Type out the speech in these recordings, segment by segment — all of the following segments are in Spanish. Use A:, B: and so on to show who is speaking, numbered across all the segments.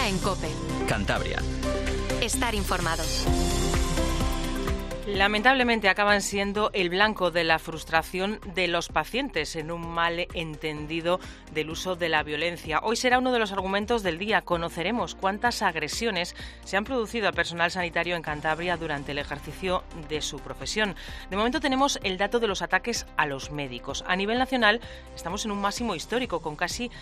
A: Herrera en COPE.
B: Cantabria.
A: Estar informado.
C: Lamentablemente acaban siendo el blanco de la frustración de los pacientes en un malentendido del uso de la violencia. Hoy será uno de los argumentos del día. Conoceremos cuántas agresiones se han producido al personal sanitario en Cantabria durante el ejercicio de su profesión. De momento tenemos el dato de los ataques a los médicos. A nivel nacional estamos en un máximo histórico con casi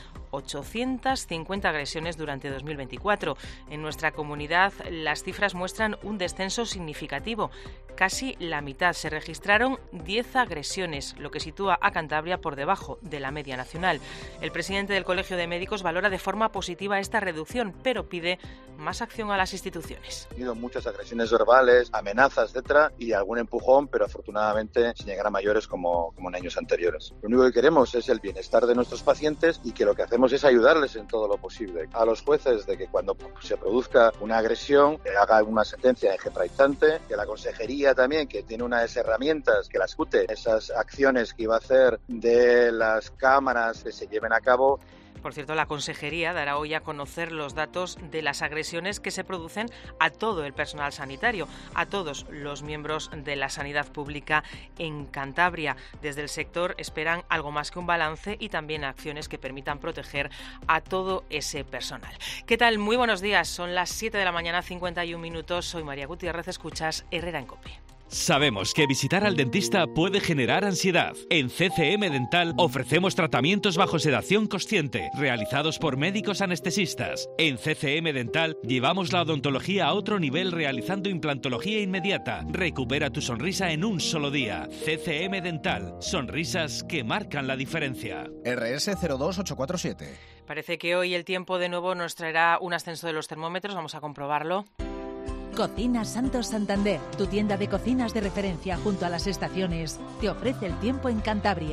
C: 850 agresiones durante 2024. En nuestra comunidad las cifras muestran un descenso significativo. Casi la mitad. Se registraron 10 agresiones, lo que sitúa a Cantabria por debajo de la media nacional. El presidente del Colegio de Médicos valora de forma positiva esta reducción, pero pide más acción a las instituciones.
D: Ha habido muchas agresiones verbales, amenazas, etcétera, y algún empujón, pero afortunadamente sin llegar a mayores como en años anteriores. Lo único que queremos es el bienestar de nuestros pacientes y que lo que hacemos es ayudarles en todo lo posible. A los jueces de que cuando se produzca una agresión haga una sentencia ejemplarizante, que la consejería también, que tiene unas herramientas que las ejecute, esas acciones que iba a hacer de las cámaras que se lleven a cabo.
C: Por cierto, la Consejería dará hoy a conocer los datos de las agresiones que se producen a todo el personal sanitario, a todos los miembros de la sanidad pública en Cantabria. Desde el sector esperan algo más que un balance y también acciones que permitan proteger a todo ese personal. ¿Qué tal? Muy buenos días. Son las 7 de la mañana, 51 minutos. Soy María Gutiérrez. Escuchas Herrera en COPE.
E: Sabemos que visitar al dentista puede generar ansiedad. En CCM Dental ofrecemos tratamientos bajo sedación consciente, realizados por médicos anestesistas. En CCM Dental llevamos la odontología a otro nivel realizando implantología inmediata. Recupera tu sonrisa en un solo día. CCM Dental. Sonrisas que marcan la diferencia.
F: RS 02847.
C: Parece que hoy el tiempo de nuevo nos traerá un ascenso de los termómetros. Vamos a comprobarlo.
G: Cocinas Santos Santander, tu tienda de cocinas de referencia junto a las estaciones, te ofrece el tiempo en Cantabria.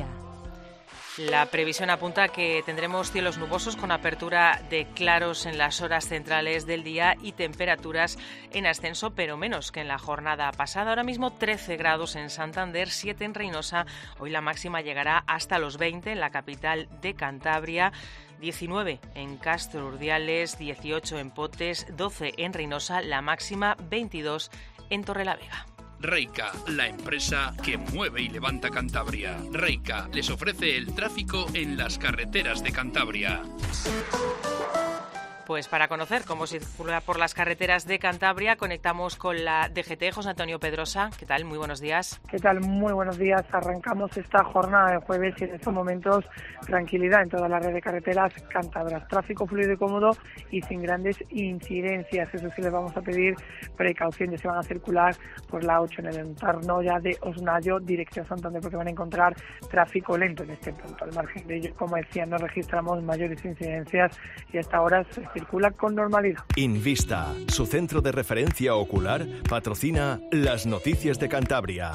C: La previsión apunta a que tendremos cielos nubosos con apertura de claros en las horas centrales del día y temperaturas en ascenso, pero menos que en la jornada pasada. Ahora mismo 13 grados en Santander, 7 en Reinosa. Hoy la máxima llegará hasta los 20 en la capital de Cantabria. 19 en Castro Urdiales, 18 en Potes, 12 en Reinosa, la máxima 22 en Torrelavega.
H: Reica, la empresa que mueve y levanta Cantabria. Reica les ofrece el tráfico en las carreteras de Cantabria.
C: Pues para conocer cómo se circula por las carreteras de Cantabria, conectamos con la DGT, José Antonio Pedrosa. ¿Qué tal? Muy buenos días.
I: ¿Qué tal? Muy buenos días. Arrancamos esta jornada de jueves y en estos momentos tranquilidad en toda la red de carreteras cántabras. Tráfico fluido y cómodo y sin grandes incidencias. Eso sí, les vamos a pedir precaución. Ya se van a circular por la 8 en el entorno ya de Osnayo, dirección Santander, porque van a encontrar tráfico lento en este punto. Al margen de ello, como decía, no registramos mayores incidencias y hasta ahora se circula con normalidad.
J: Invista, su centro de referencia ocular, patrocina las noticias de Cantabria.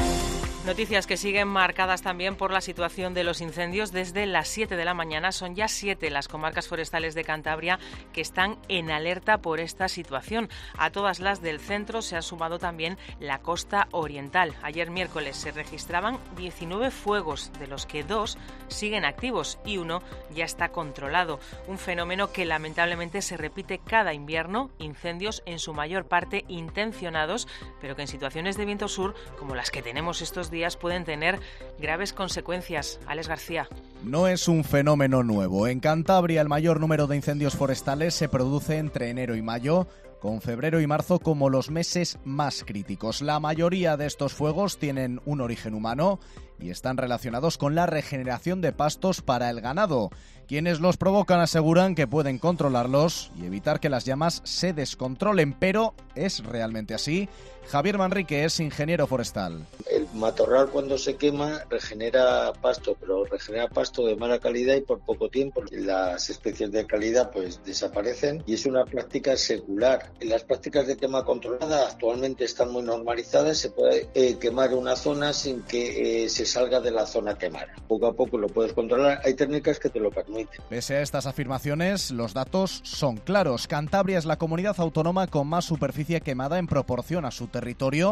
C: Noticias que siguen marcadas también por la situación de los incendios. Desde las 7 de la mañana son ya 7 las comarcas forestales de Cantabria que están en alerta por esta situación. A todas las del centro se ha sumado también la costa oriental. Ayer miércoles se registraban 19 fuegos, de los que 2 siguen activos y 1 ya está controlado. Un fenómeno que lamentablemente se repite cada invierno, incendios en su mayor parte intencionados, pero que en situaciones de viento sur, como las que tenemos estos días, pueden tener graves consecuencias. Alex García.
F: No es un fenómeno nuevo. En Cantabria el mayor número de incendios forestales se produce entre enero y mayo, con febrero y marzo como los meses más críticos. La mayoría de estos fuegos tienen un origen humano y están relacionados con la regeneración de pastos para el ganado. Quienes los provocan aseguran que pueden controlarlos y evitar que las llamas se descontrolen, pero ¿es realmente así? Javier Manrique es ingeniero forestal.
K: El matorral cuando se quema regenera pasto, pero regenera pasto de mala calidad y por poco tiempo. Las especies de calidad pues desaparecen y es una práctica secular. Las prácticas de quema controlada actualmente están muy normalizadas. Se puede quemar una zona sin que se salga de la zona quemada. Poco a poco lo puedes controlar. Hay técnicas que te lo permiten.
F: Pese a estas afirmaciones, los datos son claros. Cantabria es la comunidad autónoma con más superficie quemada en proporción a su territorio,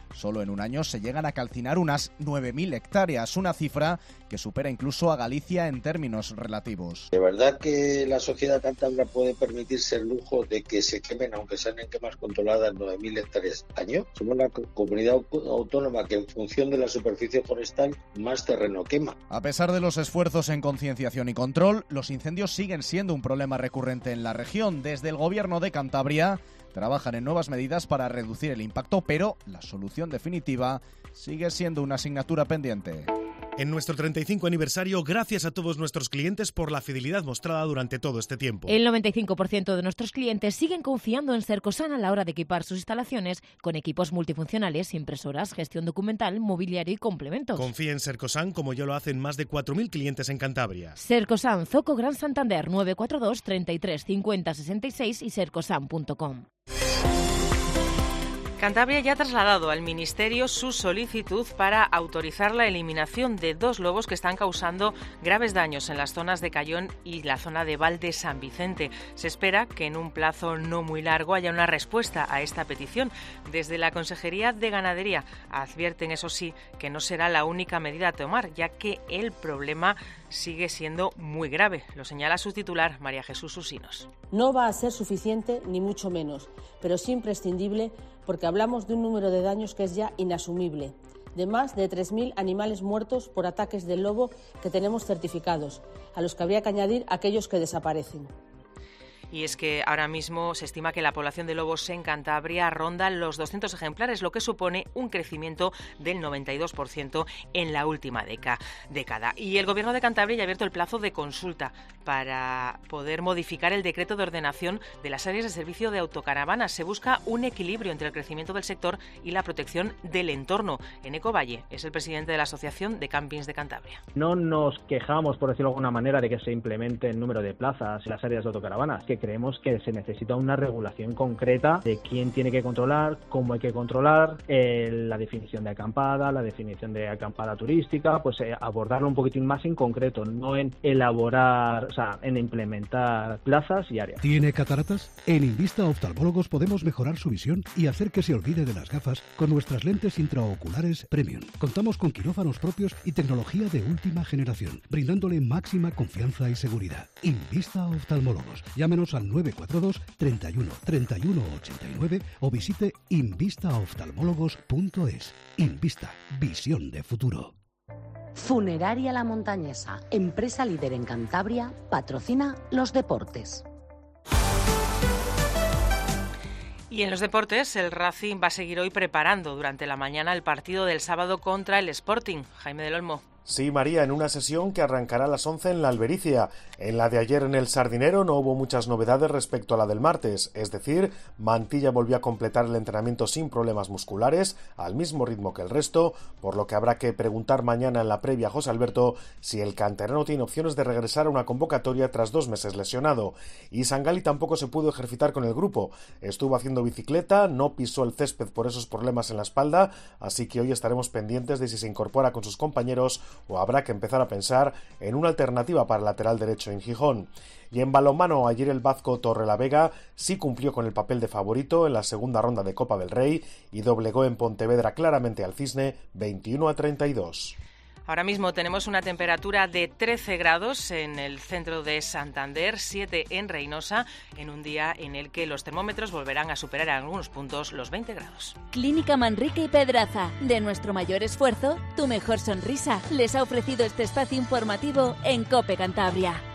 F: Solo en un año se llegan a calcinar unas 9.000 hectáreas, una cifra que supera incluso a Galicia en términos relativos.
K: ¿De verdad que la sociedad cántabra puede permitirse el lujo de que se quemen, aunque sean en quemas controladas, 9.000 hectáreas al año? Somos la comunidad autónoma que en función de la superficie forestal más terreno quema.
F: A pesar de los esfuerzos en concienciación y control, los incendios siguen siendo un problema recurrente en la región. Desde el Gobierno de Cantabria trabajan en nuevas medidas para reducir el impacto, pero la solución definitiva sigue siendo una asignatura pendiente.
B: En nuestro 35 aniversario, gracias a todos nuestros clientes por la fidelidad mostrada durante todo este tiempo.
L: El 95% de nuestros clientes siguen confiando en Cercosan a la hora de equipar sus instalaciones con equipos multifuncionales, impresoras, gestión documental, mobiliario y complementos.
B: Confía en Cercosan como ya lo hacen más de 4.000 clientes en Cantabria.
L: Cercosan, Zoco Gran Santander, 942 33 50 66 y cercosan.com.
C: Cantabria ya ha trasladado al Ministerio su solicitud para autorizar la eliminación de 2 lobos que están causando graves daños en las zonas de Cayón y la zona de Val de San Vicente. Se espera que en un plazo no muy largo haya una respuesta a esta petición. Desde la Consejería de Ganadería advierten, eso sí, que no será la única medida a tomar, ya que el problema sigue siendo muy grave. Lo señala su titular, María Jesús Usinos.
M: No va a ser suficiente, ni mucho menos, pero sí imprescindible, porque hablamos de un número de daños que es ya inasumible, de más de 3.000 animales muertos por ataques del lobo que tenemos certificados, a los que habría que añadir aquellos que desaparecen.
C: Y es que ahora mismo se estima que la población de lobos en Cantabria ronda los 200 ejemplares, lo que supone un crecimiento del 92% en la última década. Y el Gobierno de Cantabria ya ha abierto el plazo de consulta para poder modificar el decreto de ordenación de las áreas de servicio de autocaravanas. Se busca un equilibrio entre el crecimiento del sector y la protección del entorno. Eneco Valle es el presidente de la Asociación de Campings de Cantabria.
N: No nos quejamos, por decirlo de alguna manera, de que se implemente el número de plazas en las áreas de autocaravanas, que creemos que se necesita una regulación concreta de quién tiene que controlar, cómo hay que controlar, la definición de acampada, la definición de acampada turística, pues abordarlo un poquitín más en concreto, no en elaborar, o sea, en implementar plazas y áreas.
O: ¿Tiene cataratas? En Invista Oftalmólogos podemos mejorar su visión y hacer que se olvide de las gafas con nuestras lentes intraoculares Premium. Contamos con quirófanos propios y tecnología de última generación, brindándole máxima confianza y seguridad. Invista Oftalmólogos. Llámenos al 942 31 31 89 o visite invistaoftalmólogos.es. Invista, visión de futuro.
P: Funeraria La Montañesa, empresa líder en Cantabria, patrocina los deportes.
C: Y en los deportes, el Racing va a seguir hoy preparando durante la mañana el partido del sábado contra el Sporting. Jaime del Olmo.
Q: Sí, María, en una sesión que arrancará a las 11 en la Albericia. En la de ayer en el Sardinero no hubo muchas novedades respecto a la del martes, es decir, Mantilla volvió a completar el entrenamiento sin problemas musculares, al mismo ritmo que el resto, por lo que habrá que preguntar mañana en la previa a José Alberto si el canterano tiene opciones de regresar a una convocatoria tras 2 meses lesionado. Y Sangali tampoco se pudo ejercitar con el grupo, estuvo haciendo bicicleta, no pisó el césped por esos problemas en la espalda, así que hoy estaremos pendientes de si se incorpora con sus compañeros o habrá que empezar a pensar en una alternativa para el lateral derecho en Gijón. Y en balonmano, ayer el Vasco Torrelavega sí cumplió con el papel de favorito en la segunda ronda de Copa del Rey y doblegó en Pontevedra claramente al Cisne 21-32.
C: Ahora mismo tenemos una temperatura de 13 grados en el centro de Santander, 7 en Reynosa, en un día en el que los termómetros volverán a superar en algunos puntos los 20 grados.
R: Clínica Manrique y Pedraza. De nuestro mayor esfuerzo, tu mejor sonrisa. Les ha ofrecido este espacio informativo en COPE Cantabria.